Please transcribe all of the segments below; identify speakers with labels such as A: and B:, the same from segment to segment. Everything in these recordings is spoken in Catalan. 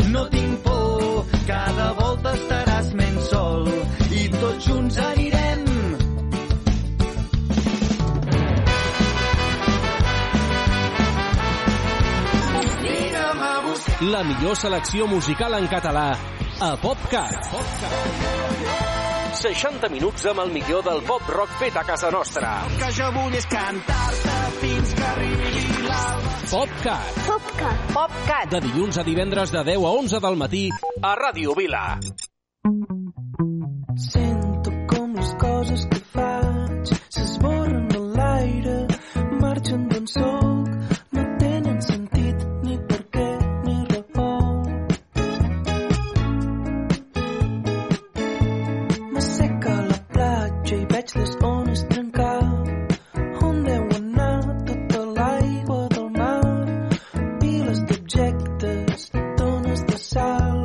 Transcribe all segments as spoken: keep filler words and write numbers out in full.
A: no tinc por, cada volta estaràs menys sol i tots junts anirem.
B: La millor selecció musical en català a PopCat. seixanta minuts amb el millor del pop rock fet a casa nostra.
A: El que jo vull és cantar-te fins que arribi l'alba.
B: PopCat.
C: PopCat. PopCat.
B: De dilluns a divendres de deu a onze del matí a Ràdio Vila.
D: Sento com les coses que faig s'esborren a l'aire, marxen d'on soc, no tenen sentit ni per què ni raó. M'asseca a la platja i veig les ones trencar. On deu anar tota l'aigua del mar? Piles d'objectes, tones de sal.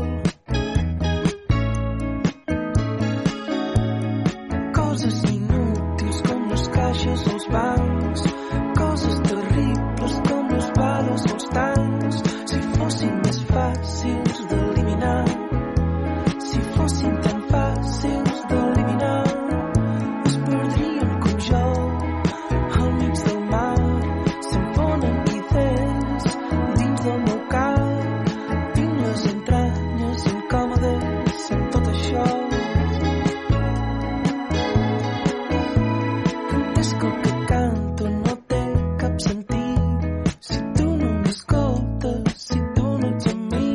D: Coses inútils com les caixes als bancs, coses terribles com les bales als tancs. Si fossin més fàcils d'eliminar, si fossin tan fàcils d'eliminar, es perdrien com jo al mig del mar. Se'm ponen idees dins del meu cap, tinc les entranyes incòmodes amb tot això. Que el que canto no té cap sentit si tu no m'escoltes, si tu no ets amb mi.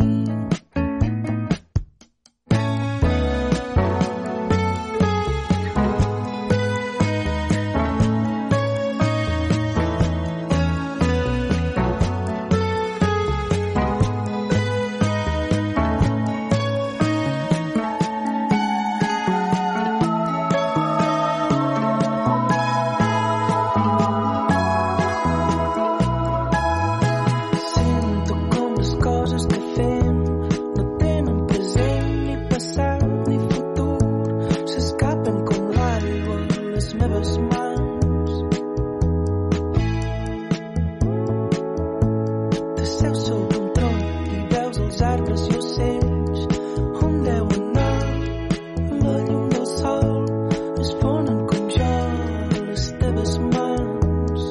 D: Sento com les coses que fem no tenen present ni passat ni futur, s'escapen com l'aigua a les meves mans. T'asseus sobre un tronc i veus els arbres i ocells. On deu anar la llum del sol? Es fonen com jo a les teves mans.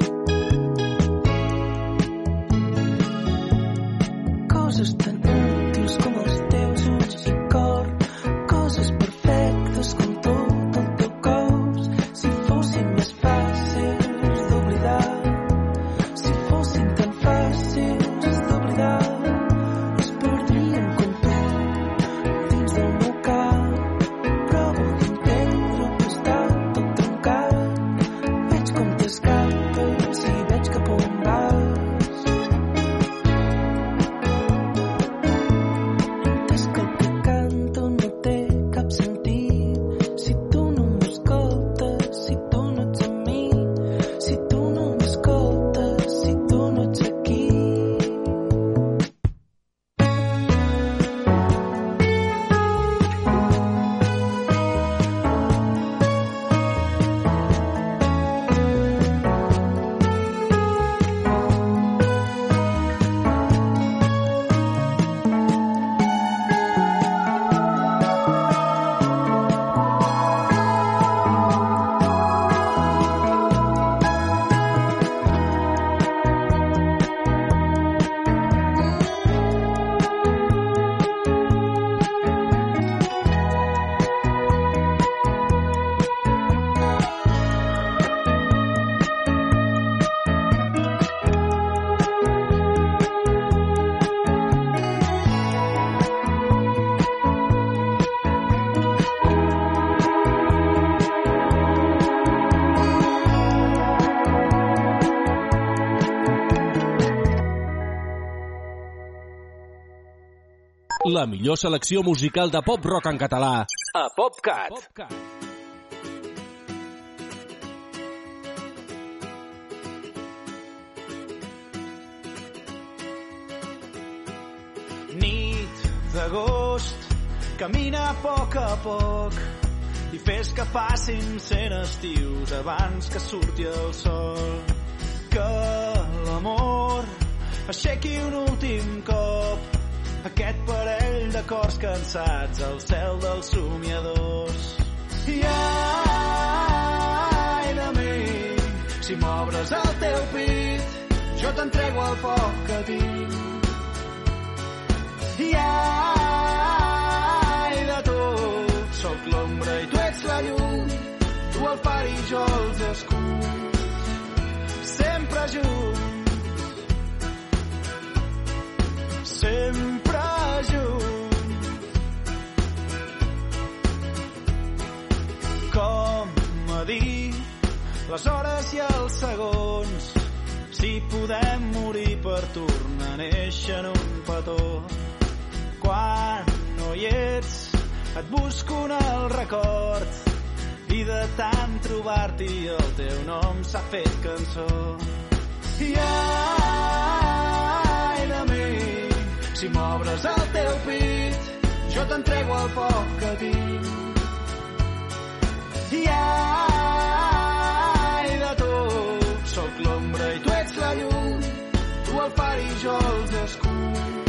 D: Coses tan útils com els teus ulls i cor, coses perfectes com tot el teu cos. Si fossin més fàcils d'oblidar, si fossin tan fàcils d'oblidar, es perdrien com tu dins del meu cap. Provo d'entendre que està tot trencat, veig com t'escapes i veig cap on vas. És que el que canto no té cap sentit si tu no m'escoltes, si tu no ets amb mi, si tu no m'escoltes, si tu no ets aquí.
B: La millor selecció musical de pop rock en català a PopCat.
A: Nit d'agost, camina a poc a poc i fes que passin cent estius abans que surti el sol. Que l'amor aixequi un últim cop aquest parell de cors cansats al cel dels somiadors. I ai de mi, si m'obres el teu pit, jo t'entrego el poc que tinc. I ai de tu, sóc l'ombra i tu ets la llum, tu el far i jo els escuts, sempre junts, sempre junts. Com a dir les hores i els segons, si podem morir per tornar a néixer en un petó. Quan no hi ets, et busco en el record, i de tant trobar-t'hi el teu nom s'ha fet cançó. I ai de mi, si m'obres el teu pit, jo t'entrego el poc que tinc. I ai de tu, sóc l'ombra i tu ets la llum, tu el far i jo els escuts.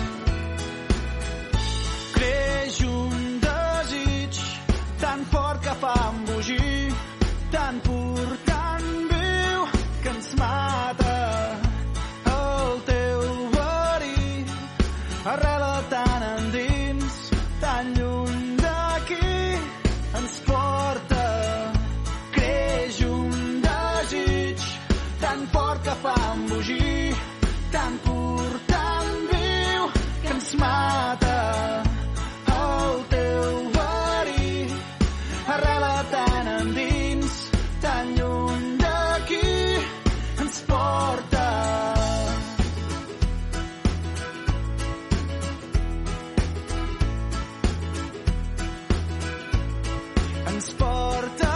A: Creix un desig tan fort que fa embogir, tan pur, tan viu, que ens mata. El teu verí arrela tan endins, tan lluny d'aquí, ens porta. Creix un desig tan fort que fa embogir, tan pur, tan viu, que ens mata. El teu verí arrela tan endins, tan lluny d'aquí, ens porta. Ens porta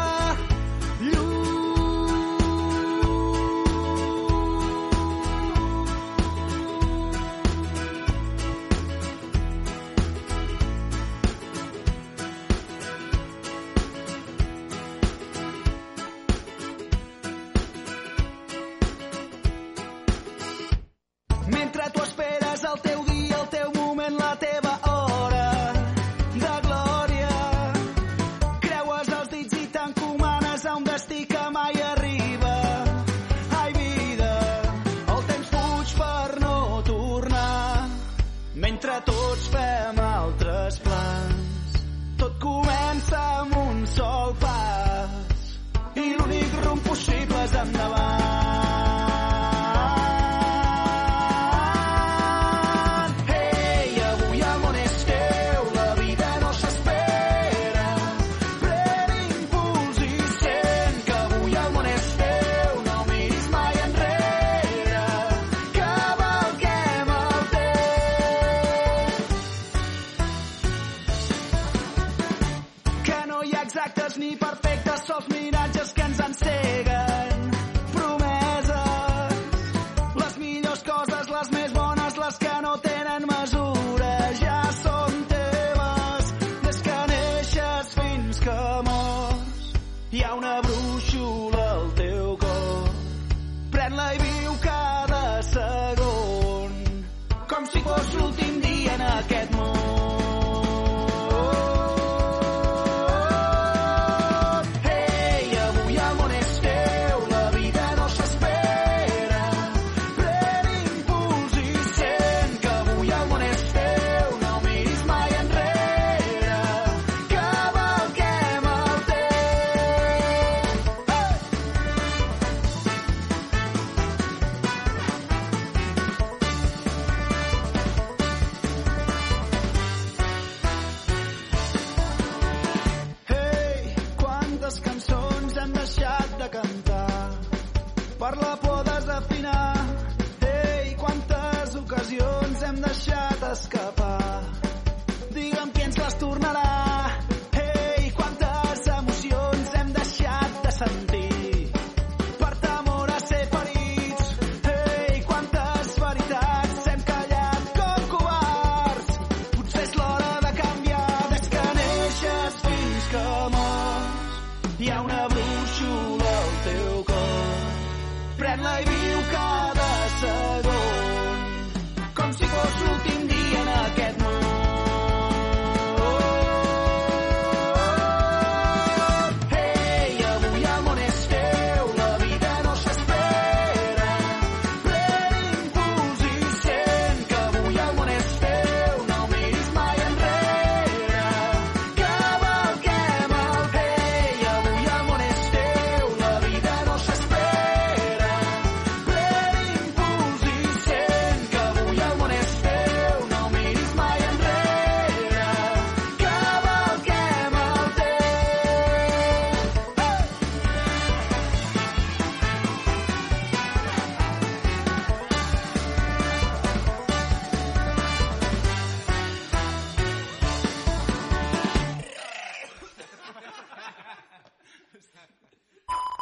A: mentre tu esperes el teu dia, el teu moment, la teva hora de glòria. Creues els dits i t'encomanes a un destí que mai arriba. Ai, vida, el temps fuig per no tornar. Mentre tots fem altres plans, tot comença amb un sol pas, i l'únic rumb possible és endavant. Ni perfectes, sols miratges que ens enceguen. Promeses, les millors coses, les més bones, les que no tenen mesura, ja són teves. Des que neixes fins que mors, hi ha una brúixola al teu cor. Pren-la i viu cada segon, com si fos l'últim dia en aquest món.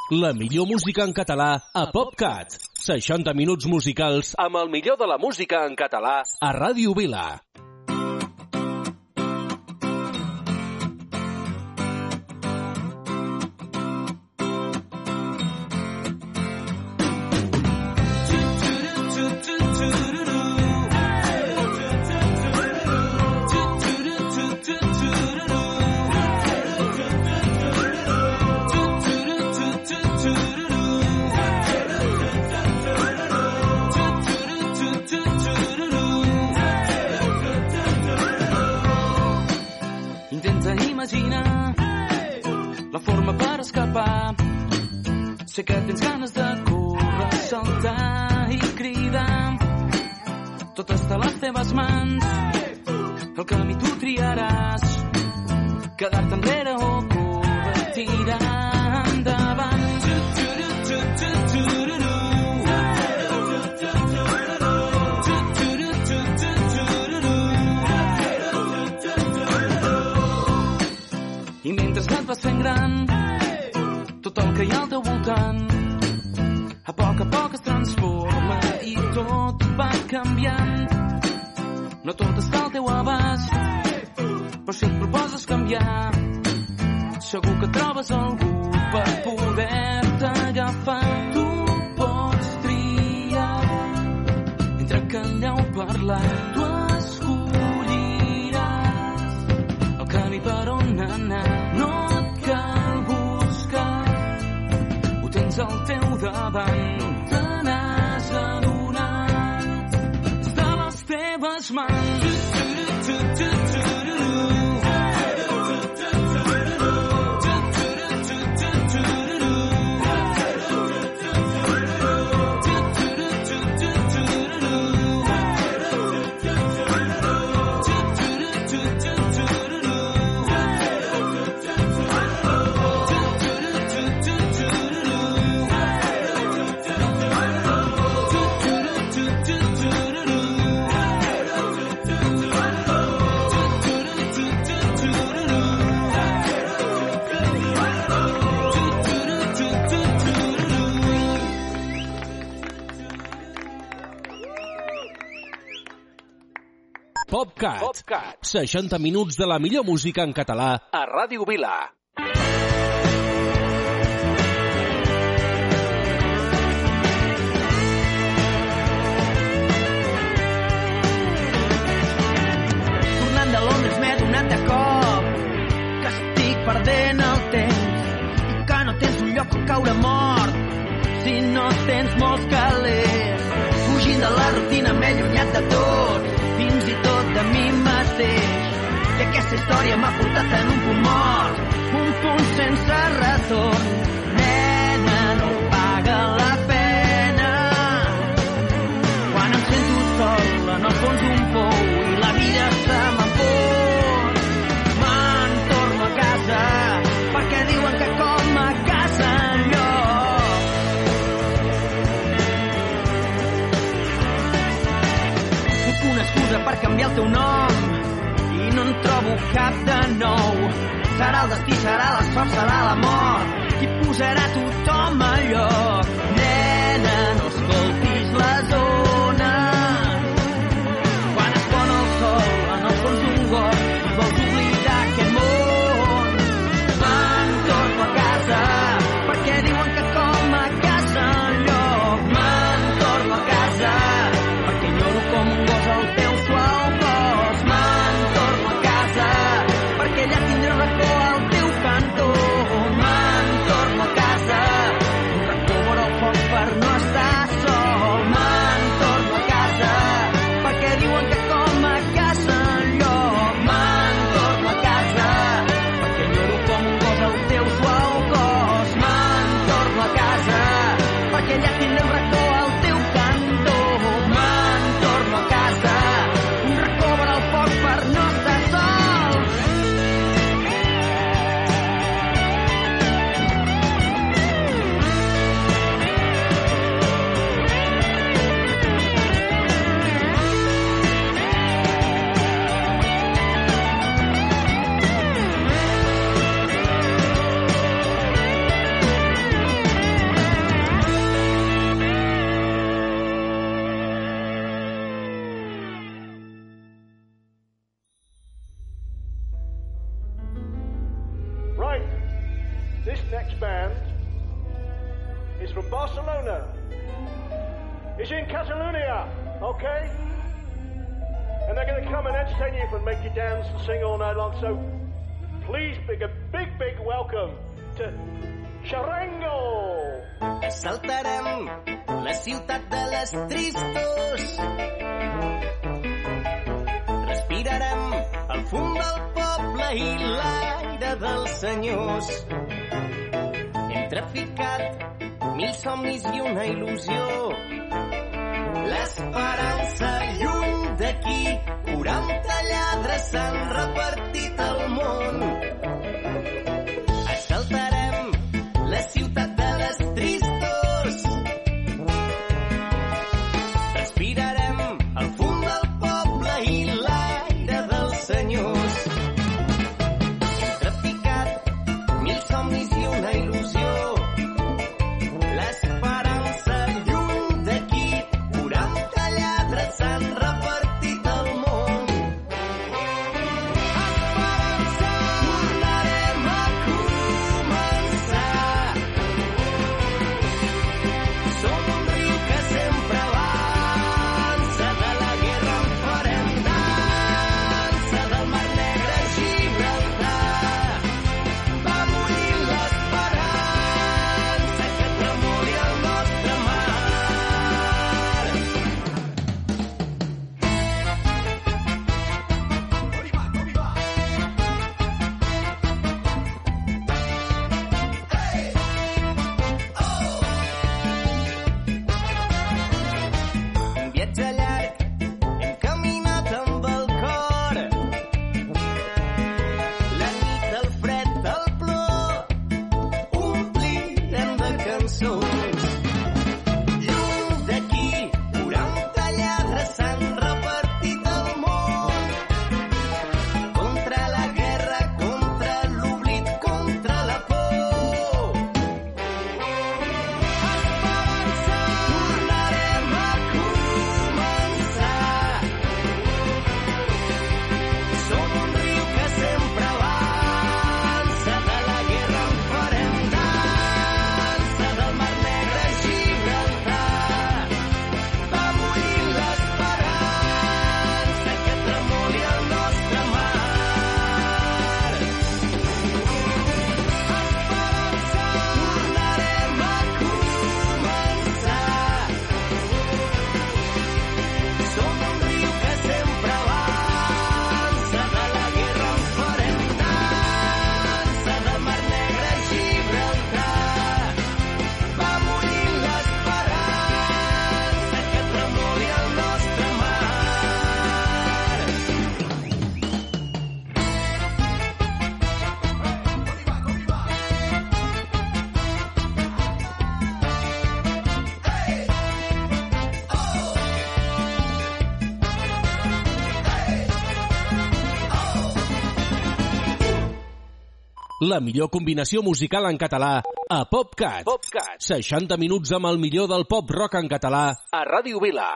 B: La millor música en català a PopCat. seixanta minuts musicals amb el millor de la música en català a Ràdio Vila.
D: Sé que tens ganes de córrer, saltar i cridar. Tot està a les teves mans, el camí tu triaràs. Quedar-te enrere o córrer, tirar endavant. I mentre et vas fent gran, tot el que hi ha al teu voltant a poc a poc es transforma i tot va canviant. No tot està al teu abast, però si et proposes canviar, segur que trobes algú per poder-te agafar. Tu pots triar entre callar o parlar, tu escolliràs el camí per on anar. No et cal al teu davant, no te n'has adonat, està a les teves mans.
B: PopCat. PopCat. seixanta minuts de la millor música en català a Ràdio Vila.
A: Tornant de Londres m'he donat de cop que estic perdent el temps i que no tens un lloc on caure mort si no tens molts calés. Fugint de la rutina m'he allunyat de tot, fins i tot de mi mateix. I aquesta història m'ha portat en un punt mort, un punt sense retorn. Nena, no paga la pena. Quan em sento sol en el fons d'un pou i la vida se m'empon, me'n torno a casa perquè diuen que com a casa enlloc. Puc una excusa per canviar el teu nom i no en trobo cap de nou. Serà el destí, serà la sort, serà la mort qui posarà tothom a lloc. Nena, no escoltis les ones quan es pon el sol en el fons d'un got i vols oblidar aquest món. Me'n torno a casa perquè diuen que com a casa enlloc. Me'n torno a casa perquè enyoro com un gos el teu suau cos. Me'n torno a casa perquè allà tindré racó al teu cantó. Me'n torno a casa, un racó vora el foc
C: from Barcelona. He's in Catalonia, okay? And they're going to come and entertain you and make you dance and sing all night long. So please, big, a big, big welcome to Charango.
E: Saltarem la ciutat de les tristos. Respirarem el fum del poble i l'aire dels senyors. Hem traficat mil somnis i una il·lusió. L'esperança lluny d'aquí, quaranta lladres s'han repartit al món. Assaltarem la ciutat de les tristos. Respirarem el fum del poble i l'aire dels senyors. Hem traficat mil somnis i una il·lusió. L'esperança lluny d'aquí, quaranta lladres s'han repartit al món. Esperança, tornarem a començar. Som un riu que sempre avança, de la guerra en farem dansa, del mar negre a Gibraltar. Va morir l'esperança que tremoli el nostre mar. Un viatge llarg, hem caminat amb el cor. La nit, el fred, el plor, omplirem de cançons. Lluny d'aquí, quaranta lladres s'han repartit al món. Contra la guerra, contra l'oblit, contra la por. Esperança, tornarem a començar. Som un riu que sempre avança, de la guerra en farem dansa, del mar negre a Gibraltar. Va morir l'esperança que tremoli el nostre mar. Esperança, tornarem a començar. Som un riu que sempre avança, de la guerra en farem dansa, del mar negre a Gibraltar. Va morir l'esperança que tremoli el nostre mar.
B: La millor combinació musical en català a PopCat. PopCat. seixanta minuts amb el millor del pop rock en català a Ràdio Vila.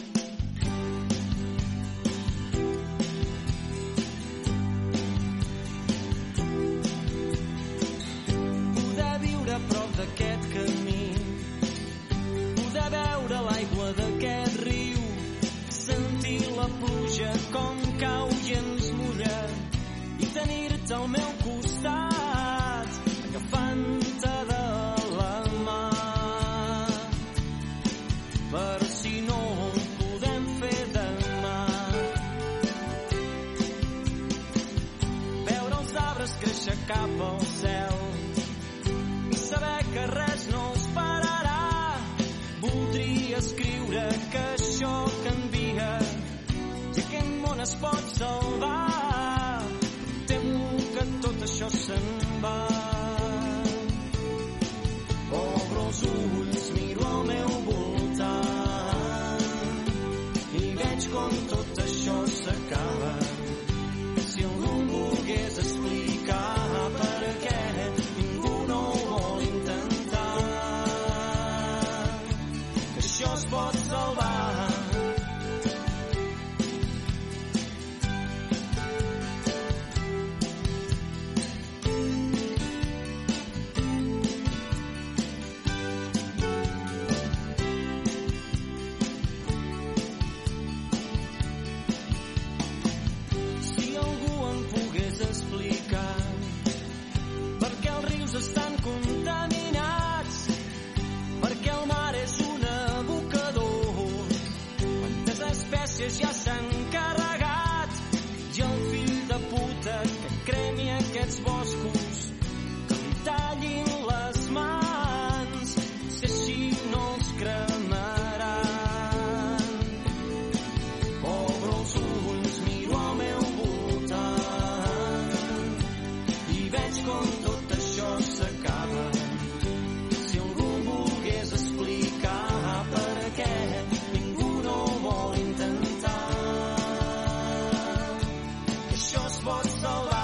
A: Poder viure a prop d'aquest camí, poder veure l'aigua d'aquest riu, sentir la pluja com cau i ens mulla, i tenir-te al meu costat, agafant-te de la mà. Per si no ho podem fer demà, veure els arbres créixer cap al cel i saber que res no els pararà. Voldria escriure que això canvia i aquest món es pot salvar. Temo que tot això se'n va. Obro els ulls, miro al meu voltant i veig com tot això s'acaba. Si algú em volgués explicar per què ningú no ho vol intentar, que això es pot salvar.
E: veig com tot això s'acaba. Si algú volgués explicar per què ningú no vol intentar que això es pot salvar.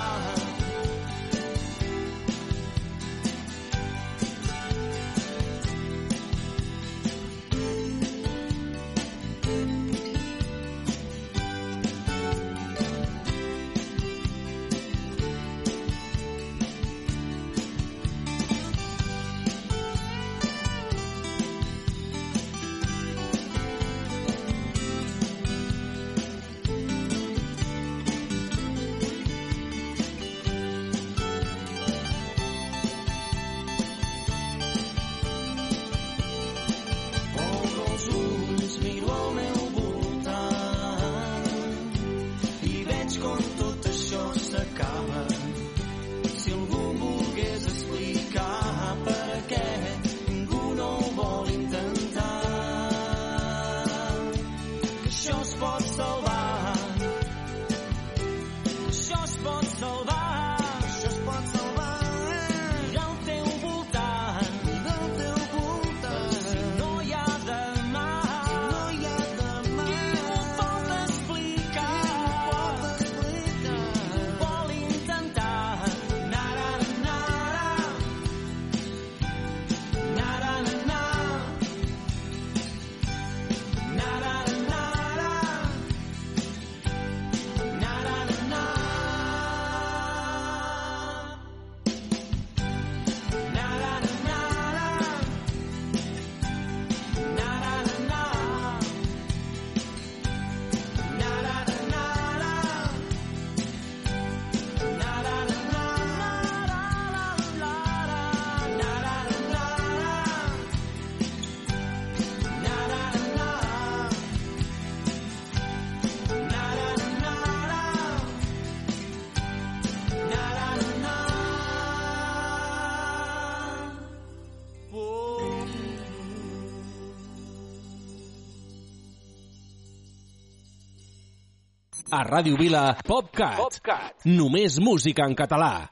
B: A Ràdio Vila, PopCat. PopCat. Només música en català.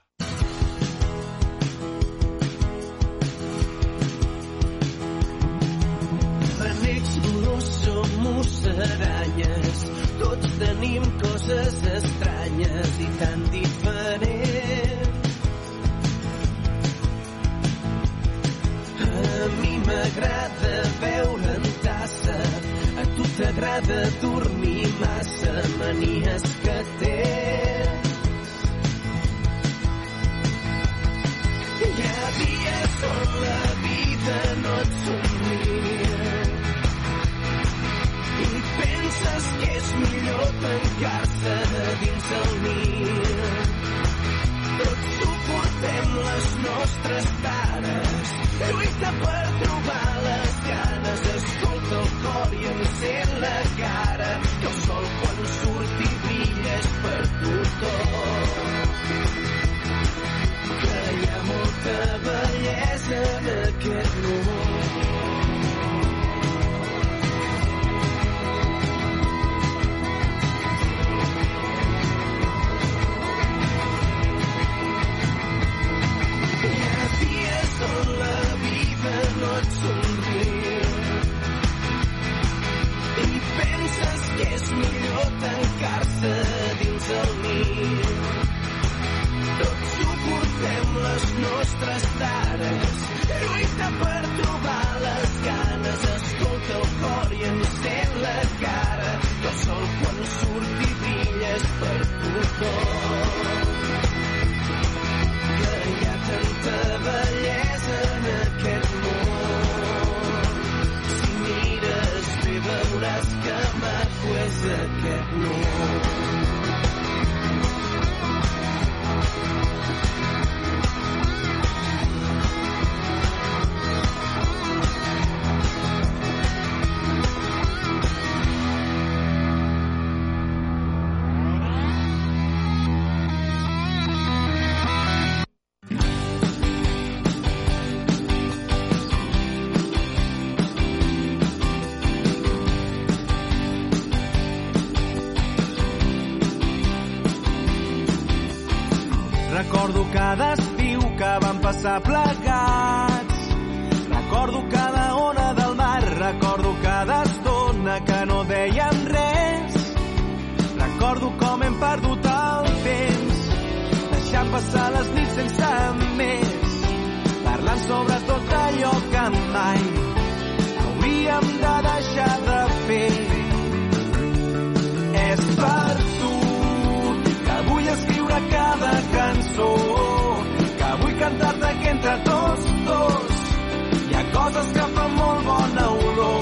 E: Renecs, dolors, som musaranyes. Tots tenim coses estranyes i tan diferents. A mi m'agrada beure en tassa. A tu t'agrada dormir massa, manies que tens. Hi ha dies on la vida no et somria i penses que és millor tancar-se dins el niu. Tots suportem les nostres tares, lluita per trobar les ganes, escolta el cor i encén la cara, que el sol quan surt i brilla és per tothom. Que hi ha molta bellesa en aquest món. Hi ha dies on la vida no et somriu i penses que és millor tancar-se dins el niu. Tots suportem les nostres tares, lluita per trobar les ganes, escolta el cor i encén la cara, que el sol quan surt i brilla és per tothom. Que hi ha tanta bellesa en aquest món. Si mires bé veuràs que maco és aquest món.
A: Recordo cada estiu que vam passar plegats. Recordo cada ona del mar, recordo cada estona que no dèiem res. Recordo com hem perdut el temps, deixant passar les nits sense més, parlant sobre tot allò que mai hauríem de deixar de fer. És per tu que vull escriure cada cançó, que vull cantar-te que entre tots dos hi ha coses que fan molt bona olor.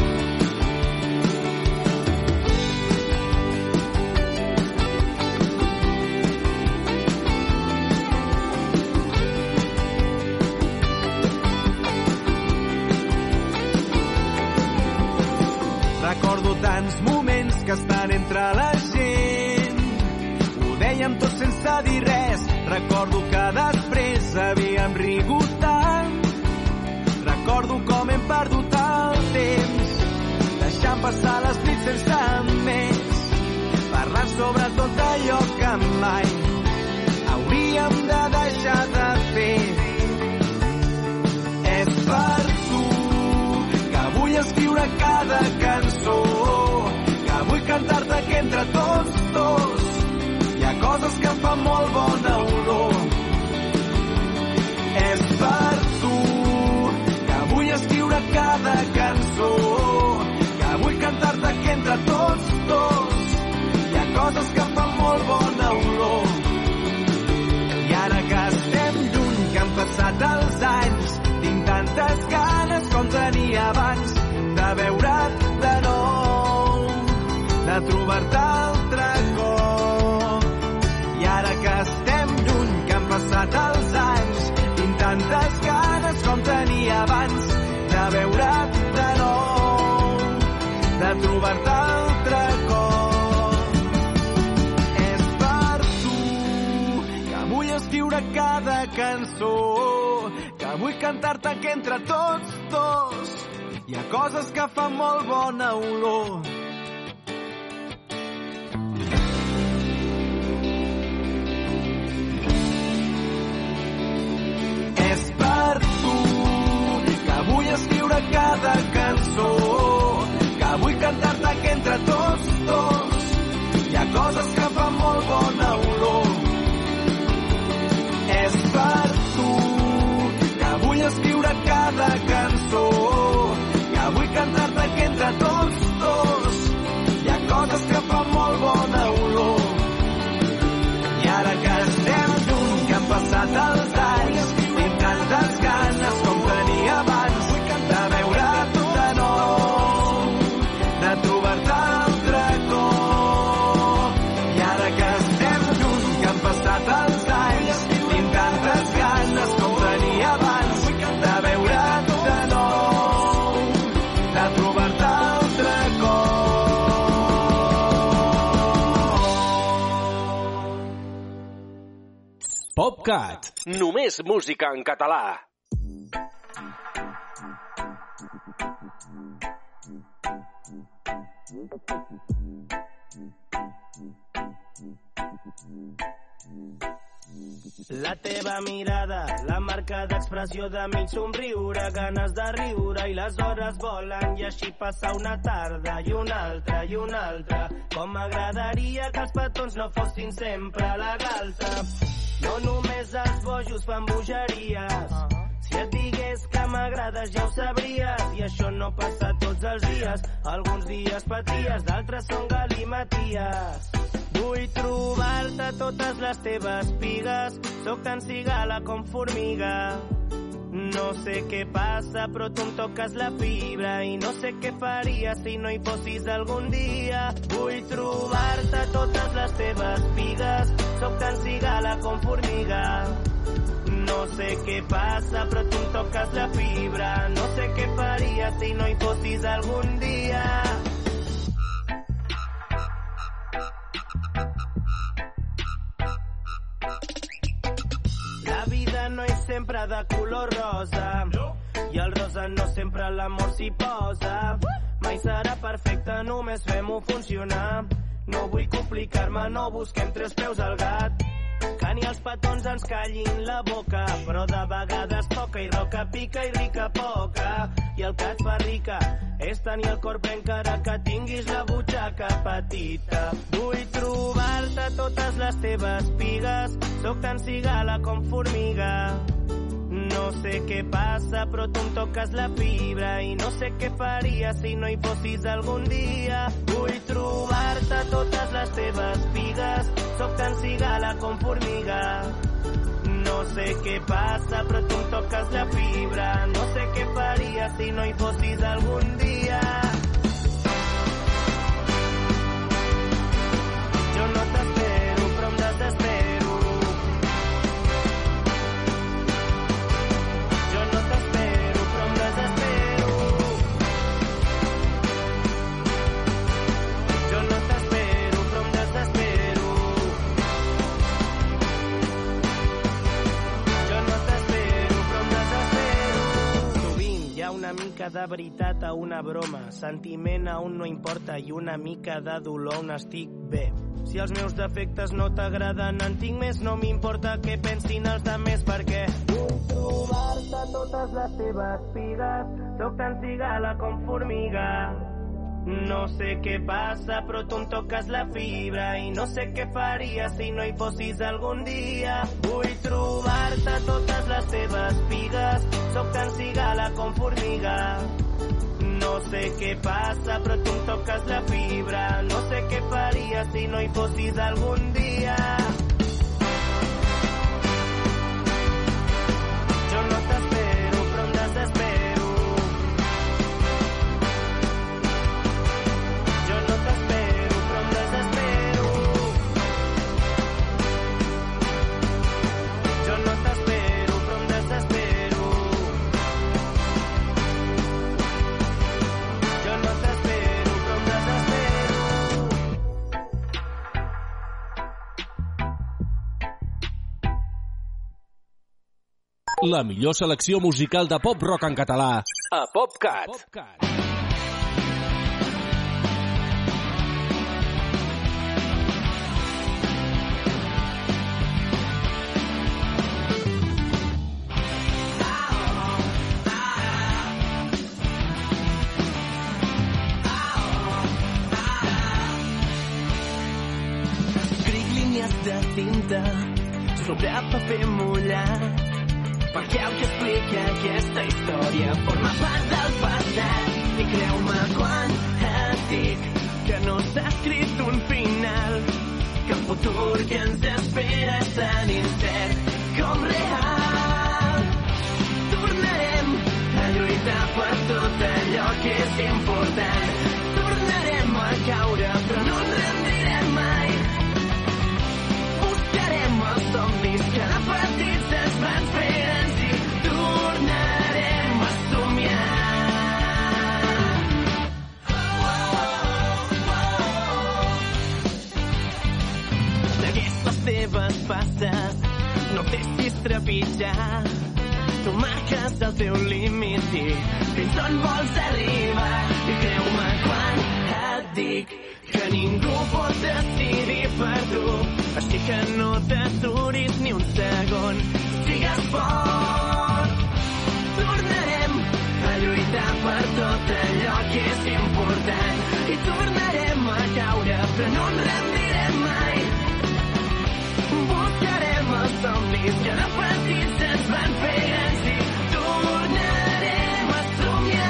A: Recordo tants moments que estan entre la gent, ho dèiem tot sense dir res. Recordo que després havíem rigut tant. Recordo com hem perdut el temps, deixant passar les nits sense més, parlant sobre tot allò que mai hauríem de deixar de fer. És per tu que vull escriure cada cançó, que vull cantar-te que entre tots dos hi ha coses que fan molt bona olor. És per tu que vull escriure cada cançó, que vull cantar-te que entre tots dos hi ha coses que fan molt bona olor. I ara que estem lluny, que han passat els anys, tinc tantes ganes com tenia abans de veure't de nou, de trobar-te altre cop. I ara que estem lluny, que han passat els anys, tinc tantes ganes com tenia abans de veure't de nou, de trobar-te altre cop. És per tu que vull escriure cada cançó, que vull cantar-te que entre tots dos hi ha coses que fan molt bona olor. És per tu que vull escriure cada cançó, que vull cantar-te que entre tots dos hi ha coses que fan molt bona olor. És per tu que vull escriure cada cançó, que vull cantar-te que entre tots dos hi ha coses que fan molt bona olor. I ara que estem junts, que han passat els anys, tinc tantes ganes com tenia abans de veure't de nou, de trobar-te altre cop. I ara que estem junts, que han passat els anys, tinc tantes ganes com tenia abans de veure't de nou, de trobar-te altre cop.
B: PopCat, només música en català.
E: La teva mirada, la marca d'expressió de mig somriure, ganes de riure i les hores volen i així passa una tarda i una altra i una altra. Com m'agradaria que els petons no fossin sempre a la galta. No només els bojos fan bogeries. Si et digués que m'agrades ja ho sabries, i això no passa tots els dies. Alguns dies paties, d'altres són galimaties. Vull trobar-te totes les teves pigues, sóc tan cigala com formiga. No sé què passa, però tu em toques la fibra i no sé què faria si no hi fossis algun dia. Vull trobar-te totes les teves pigues, sóc tan cigala com formiga. No sé què passa, però tu em toques la fibra. No sé què faria si no hi fossis algun dia. La vida no és sempre de color rosa, i el rosa no sempre l'amor s'hi posa. Mai serà perfecte, només fem-ho funcionar. No vull complicar-me, no busquem tres peus al gat, que ni els petons ens callin la boca, però de vegades toca i roca pica i rica poca. I el que et fa rica és tenir el cor ple encara que tinguis la butxaca petita. Vull trobar-te totes les teves pigues, sóc tan cigala com formiga. No sé què passa, però tu em toques la fibra i no sé què faria si no hi fossis algun dia. Vull trobar-te totes les teves pigues, sóc tan cigala com formiga. No sé què passa, però tu em toques la fibra. No sé què faria si no hi fossis algun dia. Jo no t'espero, però em desespero. Una mica de veritat a una broma, sentiment a un no importa i una mica de dolor on estic bé. Si els meus defectes no t'agraden, en tinc més, no m'importa què pensin els demés, perquè vull trobar-te totes les teves pigues, sóc tan cigala com formiga. No sé què passa, però tu em toques la fibra i no sé què faria si no hi fossis algun dia. Vull trobar-te totes les teves pigues, sóc tan cigala com formiga. No sé què passa, però tu em toques la fibra. No sé què faria si no hi fossis algun dia. Jo no t'espero, però em desespero.
B: La millor selecció musical de pop-rock en català a PopCat. PopCat.
E: Escric línies de tinta sobre paper mullat, perquè el que explica aquesta història forma part del passat. I creu-me quan et dic que no s'ha escrit un final, que el futur que ens espera és tan incert com real. Tornarem a lluitar per tot allò que és important. Tornarem a caure, però no ens rendirem mai. Buscarem els somnis que de petits es van fer. Teves passes no deixis trepitjar, tu marques el teu límit i fins on vols arribar. I creu-me quan et dic que ningú pot decidir per tu, així que no t'aturis ni un segon, sigues fort. Tornarem a lluitar per tot allò que és important i tornarem a caure, però no ens rendirem mai. Buscarem els somnis que de petits ens van fer grans i tornarem a somiar.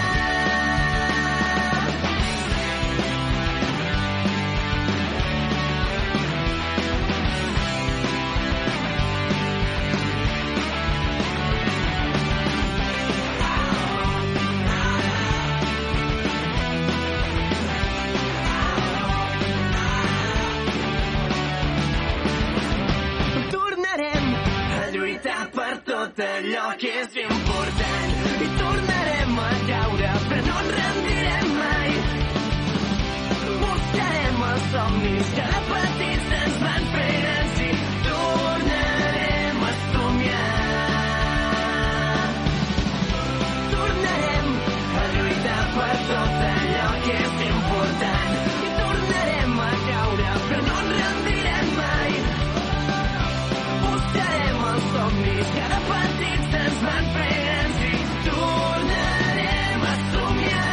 E: Per tot allò que és important i tornarem a caure, però no ens rendirem mai. Buscarem els somnis que de petits ens van fer grans i tornarem a somiar. Tornarem a lluitar per tot allò que és important i tornarem a caure, però no ens rendirem mai. Buscarem somnis que de petits se'ns van fent i tornarem a somiar.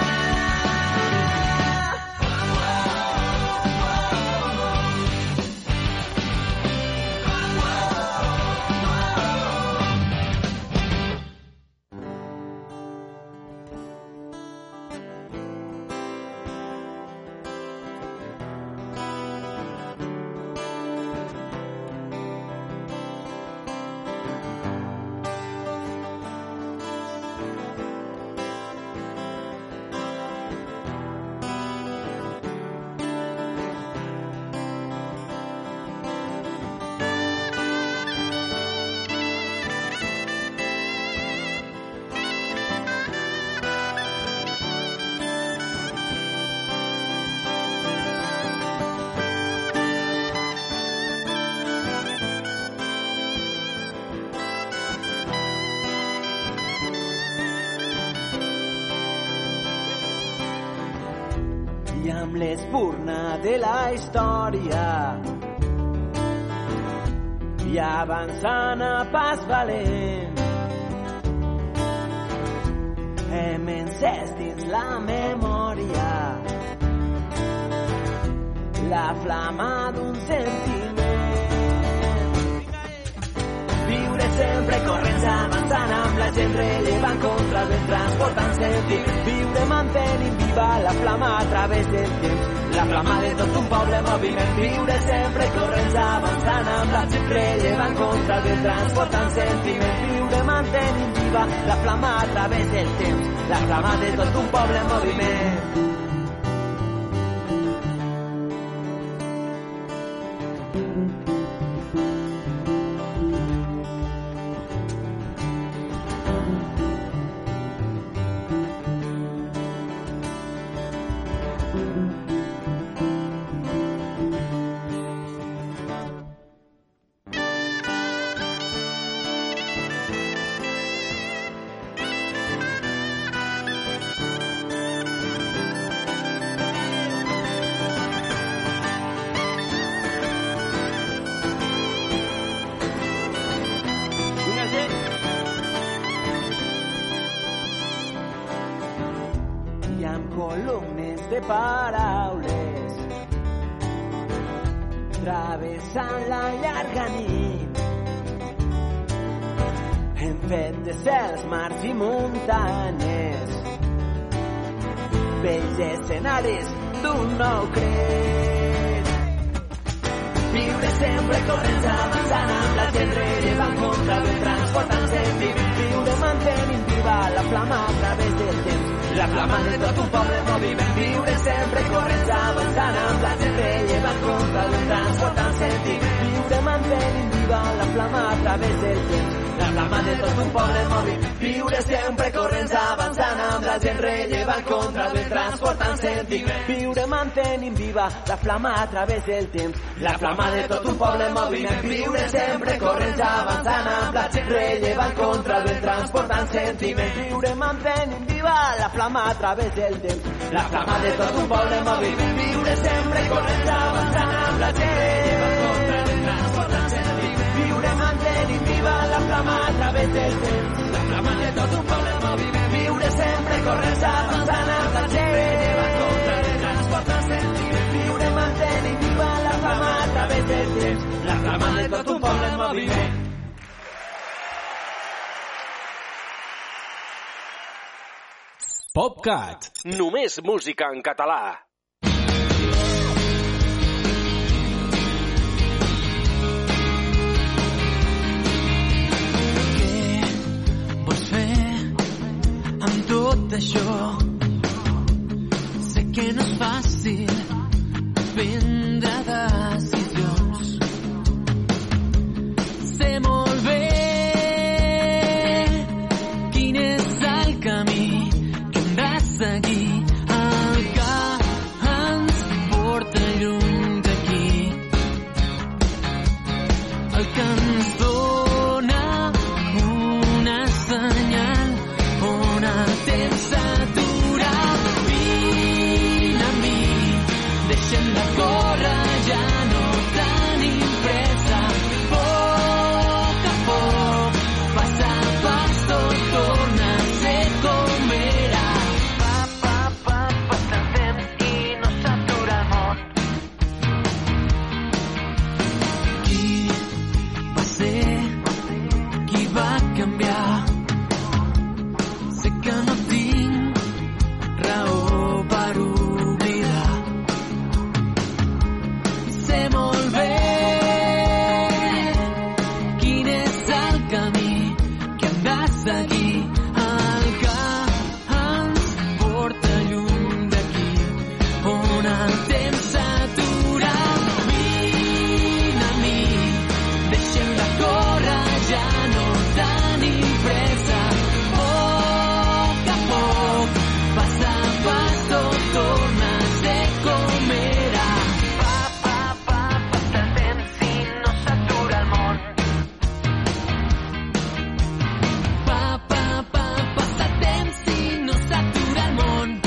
A: I amb l'espurna de la història i avançant a pas valent hem encès dins la memòria la flama d'un sentiment. Viure sempre corrents avançant amb la gent rellevant contra el vent transportant sentit. Viure mantenint viva la flama a través del temps, la flama de tot un poble en moviment. Viure sempre corrents avançant amb la gent rellevant contra el vent transportant sentiment. Viure mantenint viva la flama a través del temps, la flama de tot un poble en moviment. Columnes de paraules travessant la llarga nit hem fet de cels, mars i muntanyes vells escenaris d'un nou cret. Viure sempre corrents avançant amb la gent rellevant contra el vent transportant sentit. Viure mantenint viva la flama a través del temps, la flama de tot un poble en moviment. Viure sempre corrents avançant amb la gent rellevant contra el vent transportant sentit. Viure mantenint viva la flama a través del temps, la flama de tot un poble en moviment. Viure sempre corrents avançant amb la gent rellevant contra el vent transportant sentit. Viure mantenint viva la flama a través del temps, la flama de tot un poble en moviment. Viure sempre corrents avançant amb la gent rellevant contra el vent transportant sentiment. Viure mantenint viva la flama a través del temps, la flama de tot un poble en moviment. Viure sempre corrents avançant amb la gent rellevant contra el vent transportant sentiment. Viure mantenint viva la flama a través del temps, la flama de tot un poble en moviment. Viure sempre corrents avançant amb la gent rellevant contra el vent transportant sentiment. Viure mantenint viva la flama a través del temps, la flama de tot un poble en moviment.
B: PopCat, només música en català.
D: Què vols fer amb tot això? Sé que no és fàcil prendre decisions. Sé molt bé quin és el camí seguir, el que ens porta lluny d'aquí, el que ens dona una senyal on el temps s'atura. Vine a mi, deixem de córrer, ja no tenim pressa, poc a poc canviar. Sé que no tinc raó per oblidar. Sé molt bé quin és el camí que hem de seguir, el que ens porta lluny d'aquí, on el temps s'atura. Vine a mi, deixem de córrer, ja no tenim pressa. Poc a poc, pas a pas, tot torna a ser com era. Pa, pa, pa, passa el temps i no s'atura el món. Pa, pa, pa, passa el temps i no s'atura el món.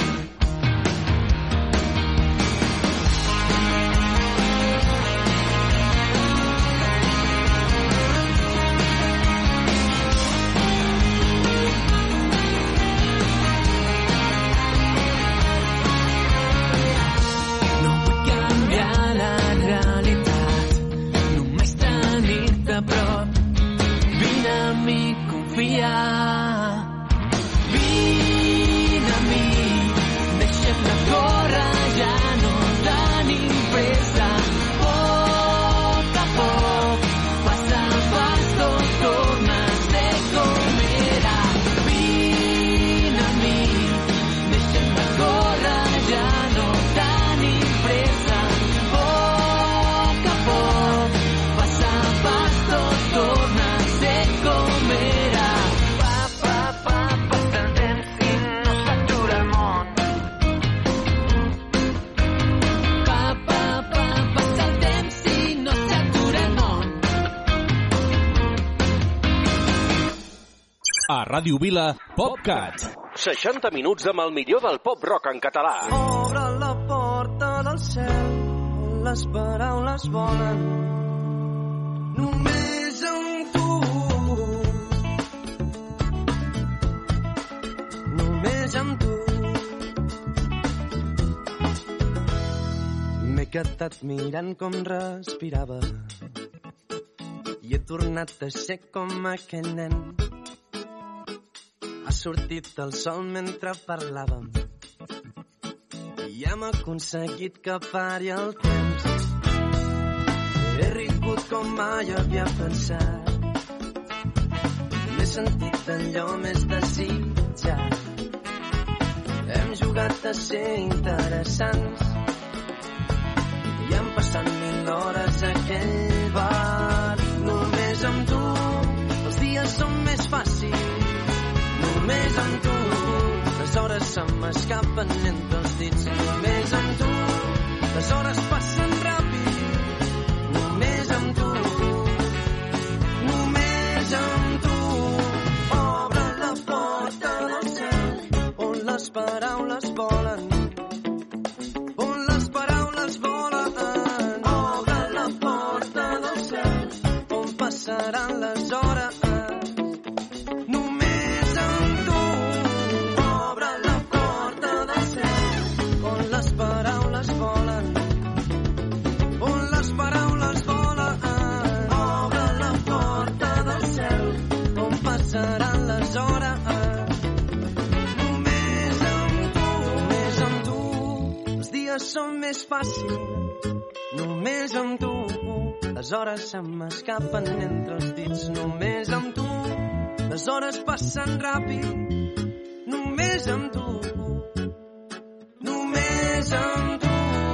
D: No vull canviar la realitat, només tenir-te a prop. Vine a mi, confia. Vine a mi, deixem de córrer, ja no tenim pressa. Poc a poc, pas a pas, tot torna a ser com era. Vine a mi, deixem de córrer, ja no tenim pressa. Poc a poc, pas a pas, tot torna a ser com era. Pa, pa, pa, passa el temps i no s'atura el món. Pa, pa, pa, passa el temps i no s'atura el món.
B: A Ràdio Vila, PopCat. seixanta minuts amb el millor del pop rock en català.
D: Obre la porta del cel, on les paraules volen. Només amb tu. Només amb tu. M'he quedat mirant com respirava i he tornat a ser com aquell nen. Ha sortit el sol mentre parlàvem i hem aconseguit que pari el temps. He rigut com mai havia pensat, m'he sentit allò més desitjat. Hem jugat a ser interessants i hem passat mil hores a aquell bar. Només amb tu els dies són més fàcils. Només amb tu les hores se m'escapen entre els dits. Només amb tu les hores passen ràpid. Només amb tu, només amb tu. Obre la porta del cel, on les paraules volen. On les paraules volen. Obre la porta del cel, on passaran les hores. Seran les hores. Només amb tu, només amb tu els dies són més fàcils. Només amb tu les hores se m'escapen entre els dits. Només amb tu les hores passen ràpid. Només amb tu, només amb tu.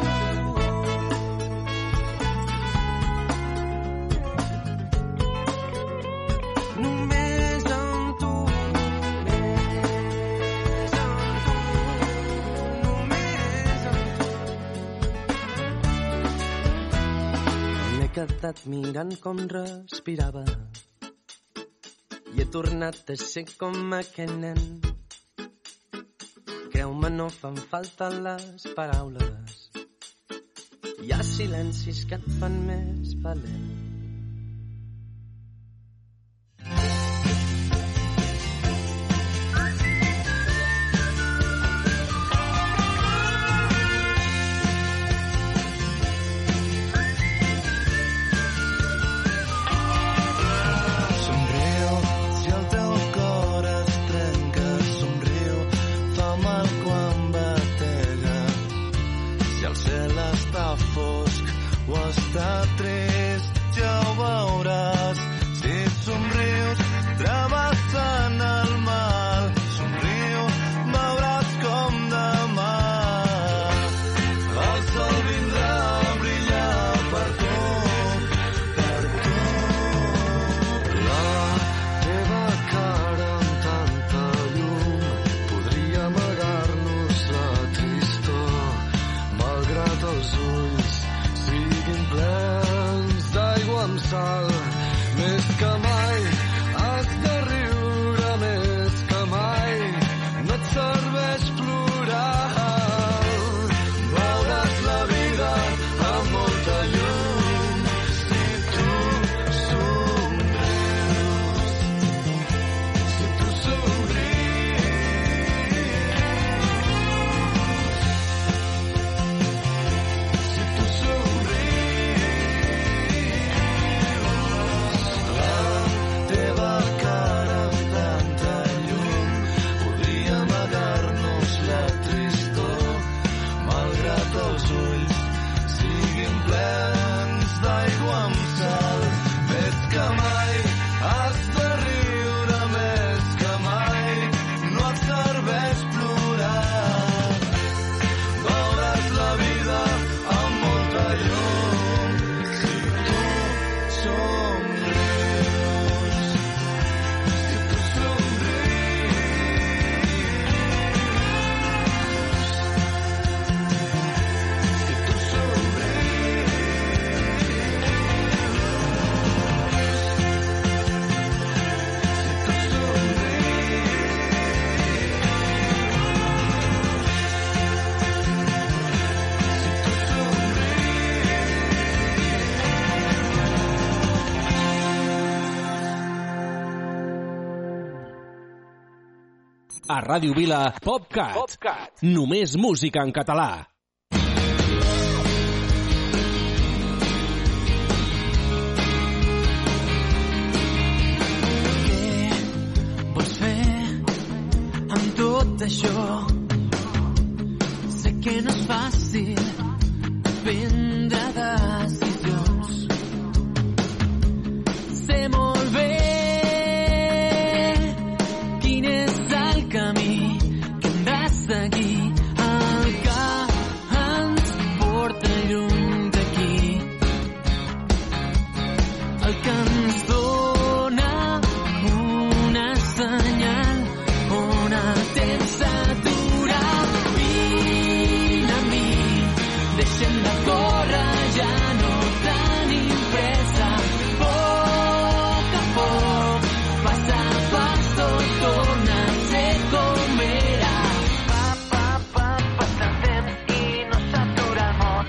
D: He quedat mirant com respirava i he tornat a ser com aquell nen. Creu-me, no fan falta les paraules. Hi ha silencis que et fan més valent.
F: Sombreo si el teu Més que mai has de riure, més que mai no et serveix plorar. Veuràs la vida amb molta llum si tu somrius. Si tu somrius. Si tu somrius. La teva cara amb tanta llum podria amagar-nos la tristor, malgrat els ulls siguin plens d'aigua amb sal. Més que mai has de riure, més que mai no et serveix plorar. Veuràs la vida amb molta llum si tu somrius. Si tu
B: A Ràdio Vila, PopCat. PopCat. Només música en català.
D: Què vols fer amb tot això? Sé que no és fàcil prendre decisions. Sé molt bé quin és el camí que hem de seguir, el que ens porta lluny d'aquí, el que ens dona una senyal on el temps s'atura. Vine a mi, deixem de córrer, ja no tenim pressa. Poc a poc, pas a pas, tot torna a ser com era. Pa, pa, pa, passa el temps i no s'atura el món.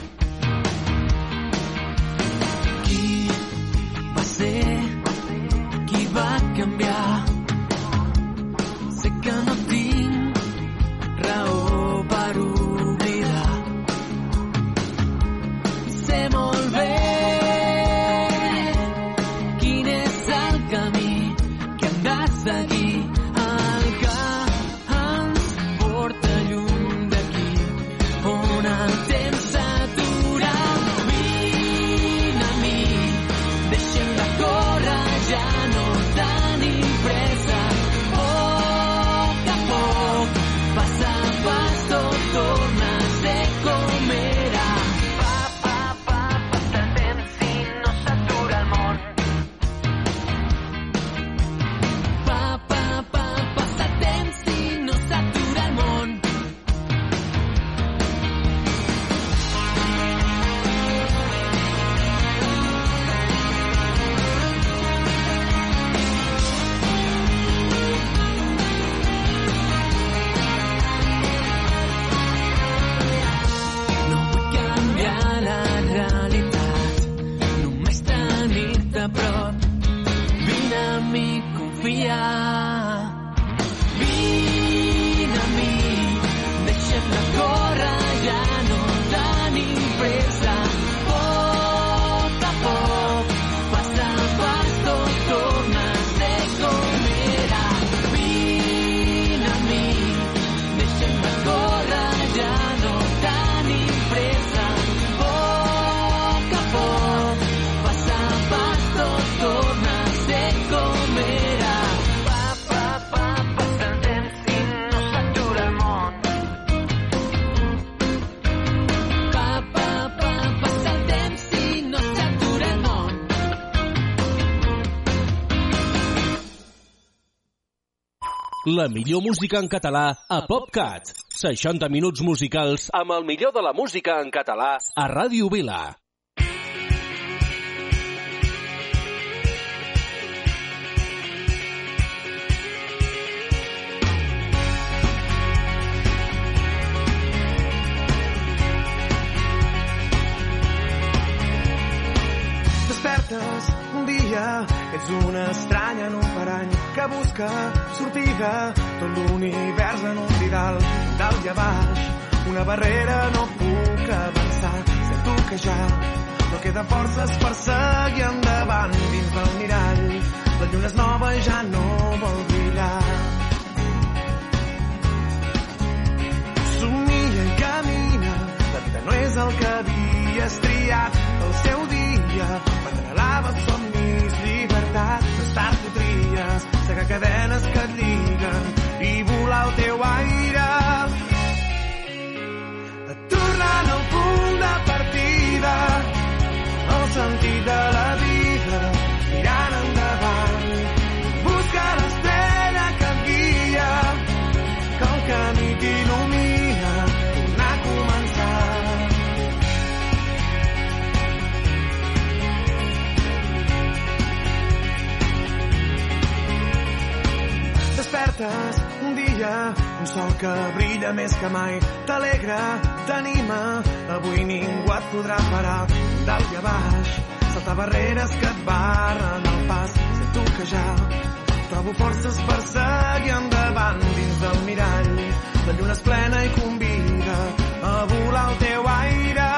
D: Qui va ser? Qui va canviar? Sé que no tinc raó per oblidar. Sé molt bé quin és el camí que hem de seguir, el que ens porta lluny d'aquí, on el temps s'atura. Vine a mi, deixem de córrer, ja no tenim pressa. Poc a poc, pas a pas, tot torna a ser com era. Pa, pa, pa, passa el temps i no s'atura el món. Pa, pa, pa, passa el temps i no s'atura el món. No vull canviar la realitat, només tenir-te a prop. Vine a mi, confia. Vine a mi, deixem de córrer, ja no tenim pressa. Poc a poc, pas a pas, tot torna a ser com era. Vine a mi, deixem de córrer, ja no tenim pressa. Poc a poc, pas a pas, tot torna a ser com era. Pa, pa, pa, passa el temps i no s'atura el món. Pa, pa, pa, passa el temps i no s'atura el món.
B: La millor música en català a PopCat. seixanta minuts musicals amb el millor de la música en català a Ràdio Vila.
G: Ets una estranya en un parany que busca sortida, tot l'univers en un didal, dalt i a baix, una barrera no puc avançar, sento que ja no queden forces per seguir endavant dins del mirall, la lluna és nova i ja no vol brillar. Somia i camina, la vida no és el que havies triat, el seu dia, m'anhelaves somnis, llibertat, més tard ho tries, segar cadenes que et lliguen i volar el teu aire. Tornant al punt de partida, el sentit de la vida, mirant endavant, busca l'estrella que et guia, que el camí t'il·lumina, tornar a començar. Despertes un dia, un sol que brilla més que mai, t'alegra, t'anima, avui ningú et podrà parar, dalt i a baix, saltar barreres que et barren el pas, sento que ja trobo forces per seguir endavant dins del mirall, la lluna és plena i convida a volar el teu aire.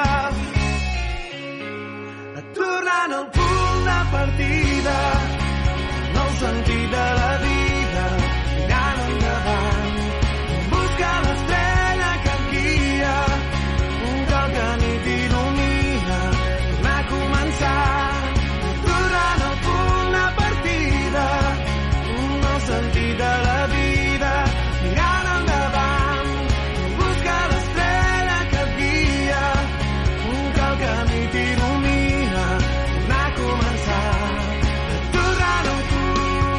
G: Tornant al punt de partida, el sentit de la vida, mirant endavant, busca l'estrella que et guia, que el camí t'il·lumina, tornar a començar. Durant el punt de partida, el sentit de la vida, mirant endavant, busca l'estrella que et guia, que el camí t'il·lumina, tornar a començar. Durant el punt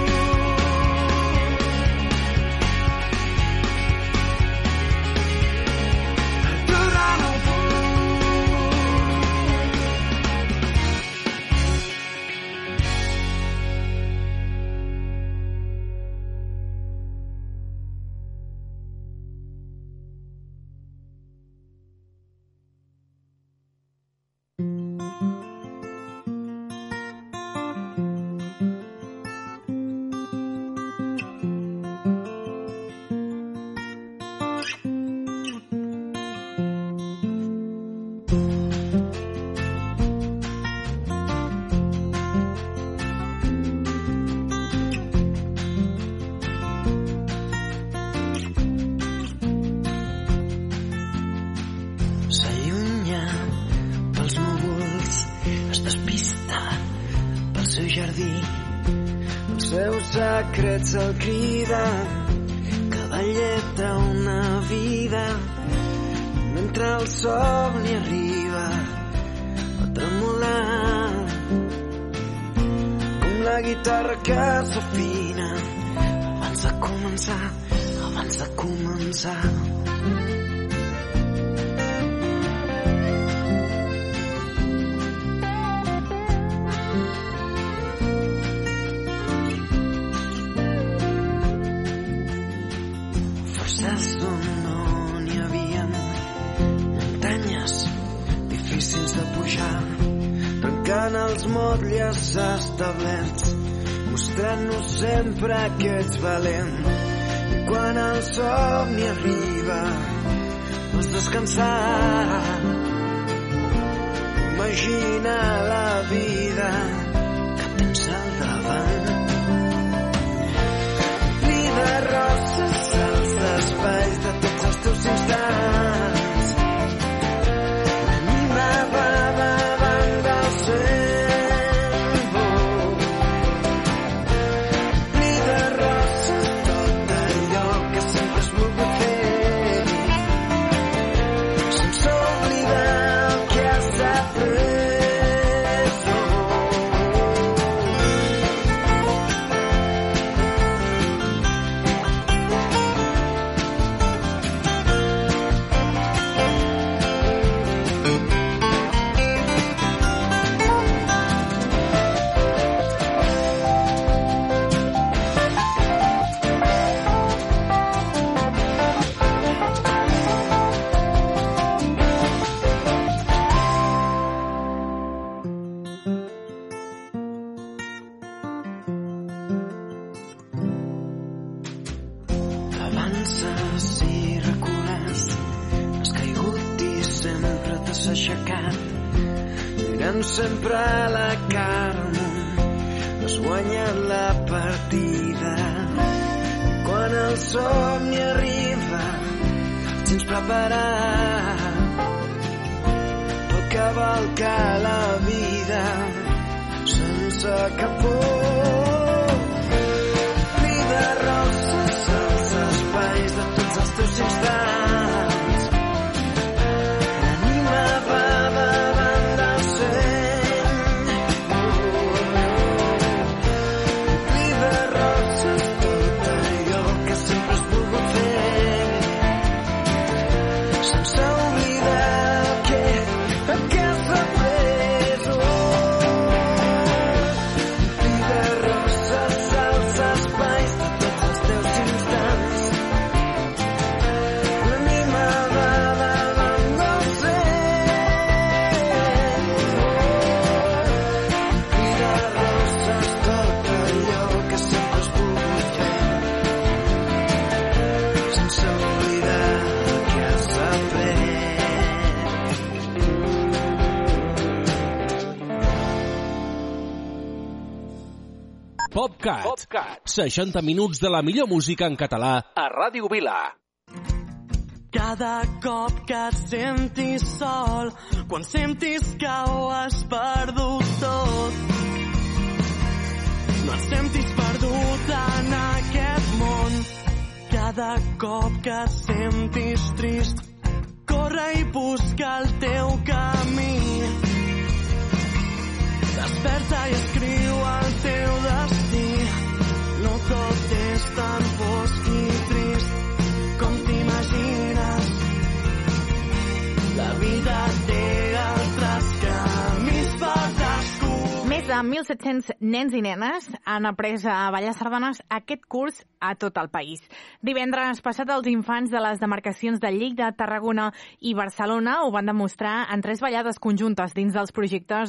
D: s'allunya pels núvols, es despista pel seu jardí, els seus secrets el criden, cada lletra una vida, mentre el somni arriba a tremolar, com la guitarra que s'afina abans de començar, abans de començar. On no n'hi havia muntanyes difícils de pujar, trencant els motlles establerts, mostrant-nos sempre que ets valent, i quan el somni arriba vols descansar, imagina la vida que tens al davant, omplir de roses els espais de tots els teus instants, l'ànima va davant del cel, omplir de roses tot allò que sempre has volgut fer, sense oblidar el que has après. penses si recules, has caigut i sempre t'has aixecat, mirant sempre a la cara al món, has guanyat la partida. Quan el somni arriba, el tens preparat, pel que valca la vida, sense cap por. Crida roses als espais de tots els teus instants. L'ànima va davant del seny. Crida roses tot allò que sempre has volgut fer, sense oblidar el que, el que has après.
B: PopCat. PopCat. seixanta minuts de la millor música en català a Ràdio Vila.
H: Cada cop que et sentis sol, quan sentis que ho has perdut tot, no et sentis perdut en aquest món. Cada cop que et sentis trist, corre i busca el teu camí. Desperta i escriu el teu destí. No tot és tan fosc i trist com t'imagines. La vida té altres camins per descobrir.
I: Més de mil set-cents nens i nenes han après a ballar sardanes aquest curs a tot el país. Divendres passat, els infants de les demarcacions de Lleida, Tarragona i Barcelona ho van demostrar en tres ballades conjuntes dins dels projectes